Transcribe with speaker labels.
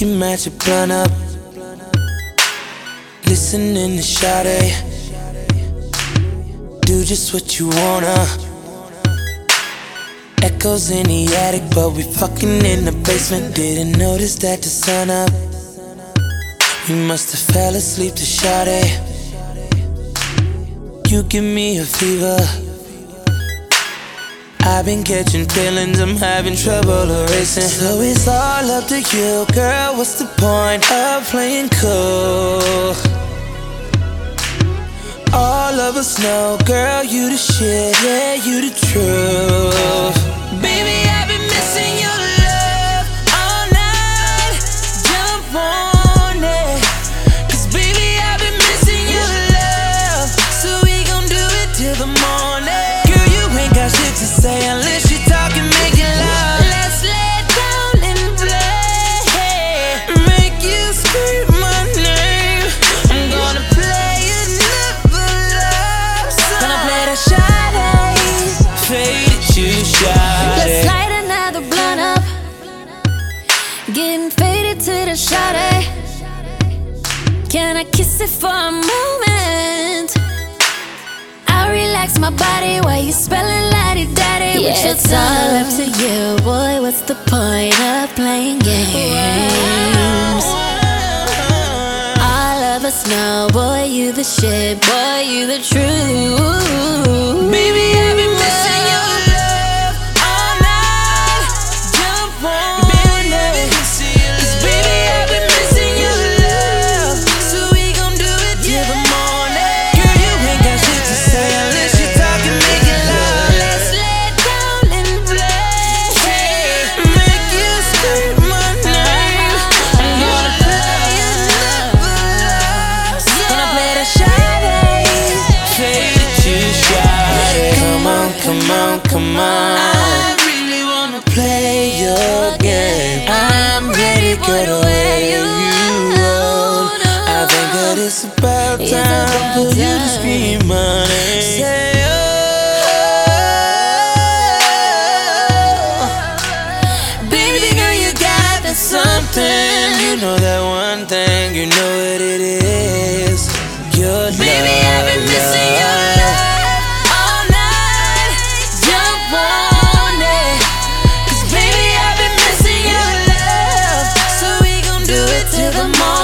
Speaker 1: can match your blunt up. Listening to Sade. Do just what you wanna. Echoes in the attic, but we fucking in the basement. Didn't notice that the sun up. We must have fell asleep to Sade. You give me a fever. I've been catching feelings, I'm having trouble erasing. So it's all up to you, girl. What's the point of playing cool? All of us know, girl, you the shit, yeah, you the truth. Baby, I've been missing your love all night. Jump on it, 'cause baby, I've been missing your love. So we gon' do it till the morning. Girl, you ain't got shit to say unless you talking, making love. Let's lay down and play, make you scream my name. I'm gonna play another love song. Gonna play the Sade, faded to Sade.
Speaker 2: Let's light another blunt up, getting faded to the Sade. Can I kiss it for a moment? I'll relax my body while you spelling la-di-da-di. Yeah, it's all up to you, boy. What's the point of playing games? All of us know, boy, you the shit, boy, you the truth.
Speaker 1: Baby, I've been missing your love all night. Jump on it, 'cause baby, I've been missing your love. So we gon' do it till the morning. Girl, you ain't got shit to say unless you talking, making love.
Speaker 2: Let's lay down and play,
Speaker 1: Make you scream my name. I'm gonna play another love song. Gonna play the Sade, faded to Sade. Come on, come on, come on. I really wanna play your game. I'm ready, girl, the way you roll. I think that it's about time for you to scream my name. Say, oh, baby girl, you got that something. You know that one thing, you know what it is. Your love. Baby, I've been missing your love all night. Jump on it, 'cause baby, I've been missing your love. So we gon' do it till the morning.